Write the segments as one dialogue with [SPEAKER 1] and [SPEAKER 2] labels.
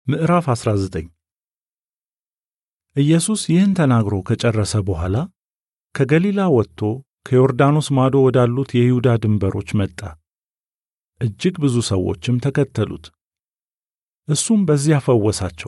[SPEAKER 1] ምዕራፍ 19 ኢየሱስ ይህን ተናግሮ ከጨረሰ በኋላ ከገሊላ ወጥቶ ከዮርዳኖስ ማዶ ወዳሉት የይሁዳ ድንበሮች መጣ። እጅግ ብዙ ሰዎችም ተከተሉት። እሱም በዚያ ፈወሳቸው።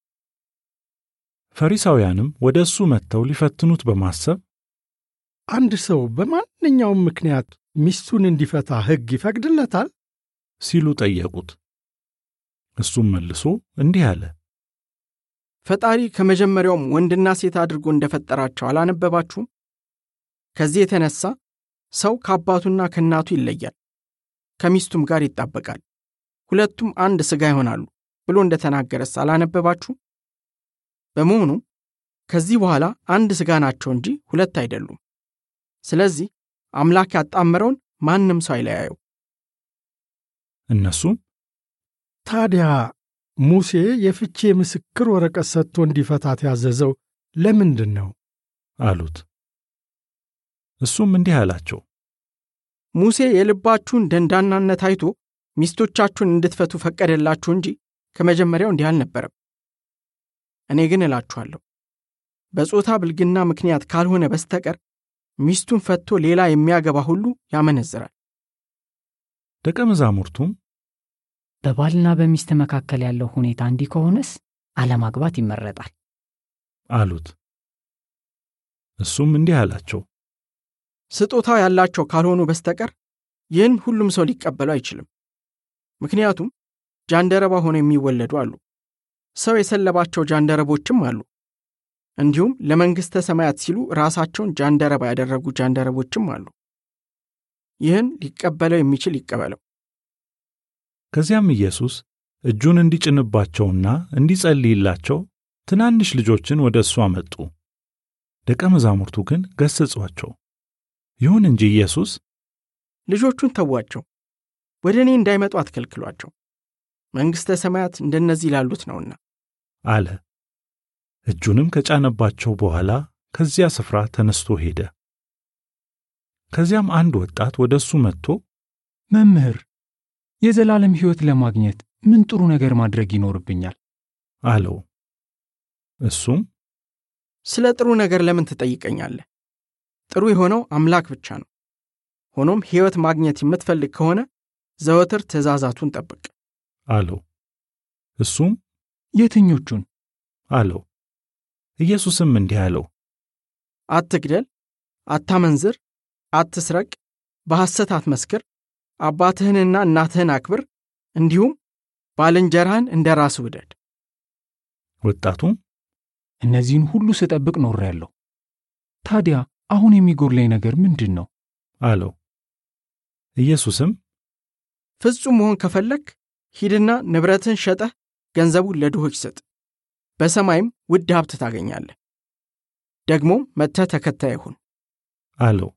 [SPEAKER 1] ፈሪሳውያንም ወደ እሱ መጥተው ሊፈትኑት በማሰብ
[SPEAKER 2] አንድ ሰው በማንኛውም ምክንያት ሚስቱን እንዲፈታ ሕግ ይፈቅድለታል?
[SPEAKER 1] ሲሉ ጠየቁት። እሱም መልሶ እንዲህ አለ።
[SPEAKER 3] ፈጣሪ ከመጀመሪያውም ወንድና ሴት አድርጎ እንደፈጠራቸው አላነበባችሁም? ከዚህ የተነሳ ሰው ከአባቱና ከእናቱ ይለያል፣ ከሚስቱም ጋር ይጣበቃል፣ ሁለቱም አንድ ሥጋ ይሆናሉ ብሎ እንደተናገረስ አላነበባችሁም? በመሆኑ ከዚህ በኋላ አንድ ሥጋ ናቸው እንጂ ሁለት አይደሉም። ስለዚህ አምላክ ያጣመረውን ማንም ሰው አይለያየው።
[SPEAKER 1] እነሱም
[SPEAKER 2] ታዲያ ሙሴ የፍቺ ምስክር ወረቀት ሰጥቶ እንዲፈታት ያዘዘው ለምንድን ነው?
[SPEAKER 1] አሉት። እሱም እንዲህ አላቸው።
[SPEAKER 3] ሙሴ የልባችሁን ደንዳናነት አይቶ ሚስቶቻችሁን እንድትፈቱ ፈቀደላችሁ እንጂ ከመጀመሪያው እንዲህ አልነበረም። እኔ ግን እላችኋለሁ በጾታ ብልግና ምክንያት ካልሆነ በስተቀር ሚስቱን ፈቶ ሌላ የሚያገባ ሁሉ ያመነዝራል።
[SPEAKER 1] ደቀ መዛሙርቱም
[SPEAKER 4] በባልና በሚስት መካከል ያለው ሁኔታ እንዲህ ከሆነስ አለማግባት ይመረጣል
[SPEAKER 1] አሉት። እሱም እንዲህ አላቸው።
[SPEAKER 3] ስጦታ ያላቸው ካልሆኑ በስተቀር ይህን ሁሉም ሰው ሊቀበለው አይችልም። ምክንያቱም ጃንደረባ ሆነው የሚወለዱ አሉ፣ ሰው የሰለባቸው ጃንደረቦችም አሉ። እንዲሁም ለመንግሥተ ሰማያት ሲሉ ራሳቸውን ጃንደረባ ያደረጉ ጃንደረቦችም አሉ። ይህን ሊቀበለው የሚችል ይቀበለው።
[SPEAKER 1] ከዚያም ኢየሱስ እጁን እንዲጭንባቸውና እንዲጸልይላቸው ትናንሽ ልጆችን ወደ እሱ አመጡ። ደቀ መዛሙርቱ ግን ገሰጿቸው። ይሁን እንጂ ኢየሱስ
[SPEAKER 3] ልጆቹን ተዋቸው፣ ወደ እኔ እንዳይመጡ አትከልክሏቸው፣ መንግሥተ ሰማያት እንደነዚህ ላሉት ነውና
[SPEAKER 1] አለ። እጁንም ከጫነባቸው በኋላ ከዚያ ስፍራ ተነስቶ ሄደ። ከዚያም አንድ ወጣት ወደ እሱ መጥቶ
[SPEAKER 5] መምህር፣ የዘላለም ሕይወት ለማግኘት ምን ጥሩ ነገር ማድረግ ይኖርብኛል?
[SPEAKER 1] አለው። እሱም
[SPEAKER 3] ስለ ጥሩ ነገር ለምን ትጠይቀኛለህ? ጥሩ የሆነው አምላክ ብቻ ነው። ሆኖም ሕይወት ማግኘት የምትፈልግ ከሆነ ዘወትር ትእዛዛቱን ጠብቅ
[SPEAKER 1] አለው። እሱም
[SPEAKER 5] የትኞቹን?
[SPEAKER 1] አለው። ኢየሱስም እንዲህ አለው።
[SPEAKER 3] አትግደል፣ አታመንዝር፣ አትስረቅ፣ በሐሰት አትመስክር፣ አባትህንና እናትህን አክብር፣ እንዲሁም ባልንጀራህን እንደ ራስህ ውደድ።
[SPEAKER 1] ወጣቱም
[SPEAKER 5] እነዚህን ሁሉ ስጠብቅ ኖሬያለሁ። ታዲያ አሁን የሚጎድለኝ ነገር ምንድን ነው?
[SPEAKER 1] አለው። ኢየሱስም
[SPEAKER 3] ፍጹም መሆን ከፈለክ ሂድና ንብረትህን ሸጠህ ገንዘቡን ለድሆች ስጥ፣ በሰማይም ውድ ሀብት ታገኛለህ። ደግሞም መጥተህ ተከታይ ሁን
[SPEAKER 1] አለው።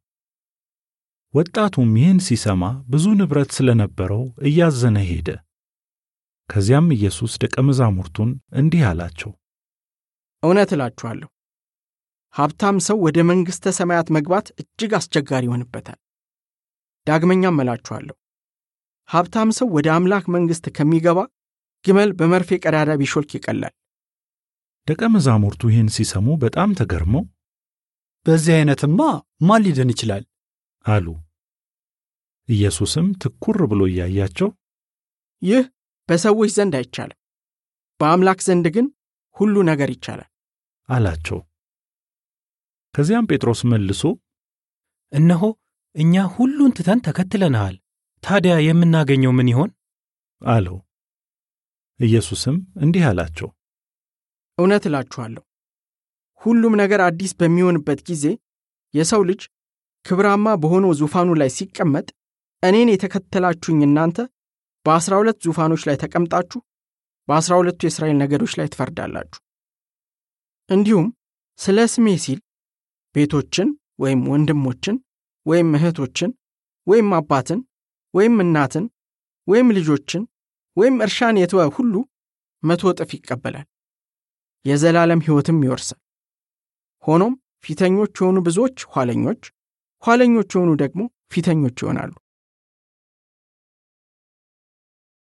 [SPEAKER 1] ወጣቱም ይህን ሲሰማ ብዙ ንብረት ስለነበረው እያዘነ ሄደ። ከዚያም ኢየሱስ ደቀ መዛሙርቱን እንዲህ አላቸው።
[SPEAKER 3] እውነት እላችኋለሁ ሀብታም ሰው ወደ መንግሥተ ሰማያት መግባት እጅግ አስቸጋሪ ይሆንበታል። ዳግመኛም እላችኋለሁ ሀብታም ሰው ወደ አምላክ መንግሥት ከሚገባ ግመል በመርፌ ቀዳዳ ቢሾልክ ይቀላል።
[SPEAKER 1] ደቀ መዛሙርቱ ይህን ሲሰሙ በጣም ተገርመው
[SPEAKER 6] በዚህ ዓይነትማ ማን ሊድን ይችላል?
[SPEAKER 1] አሉ። ኢየሱስም ትኩር ብሎ እያያቸው
[SPEAKER 3] ይህ በሰዎች ዘንድ አይቻልም፣ በአምላክ ዘንድ ግን ሁሉ ነገር ይቻላል
[SPEAKER 1] አላቸው። ከዚያም ጴጥሮስ መልሶ
[SPEAKER 7] እነሆ እኛ ሁሉን ትተን ተከትለናል፣ ታዲያ የምናገኘው ምን ይሆን?
[SPEAKER 1] አለው። ኢየሱስም እንዲህ አላቸው።
[SPEAKER 3] እውነት እላችኋለሁ ሁሉም ነገር አዲስ በሚሆንበት ጊዜ የሰው ልጅ ክብራማ በሆነው ዙፋኑ ላይ ሲቀመጥ እኔን የተከተላችሁኝ እናንተ በ12 ዙፋኖች ላይ ተቀምጣችሁ በ12ቱ የእስራኤል ነገዶች ላይ ትፈርዳላችሁ። እንዲሁም ስለ ስሜ ሲል ቤቶችን ወይም ወንድሞችን ወይም እህቶችን ወይም አባትን ወይም እናትን ወይም ልጆችን ወይም እርሻን የተወ ሁሉ 100 እጥፍ ይቀበላል፣ የዘላለም ሕይወትም ይወርሳል። ሆኖም ፊተኞች የሆኑ ብዙዎች ኋለኞች፣ ኋለኞች የሆኑ ደግሞ ፊተኞች ይሆናሉ።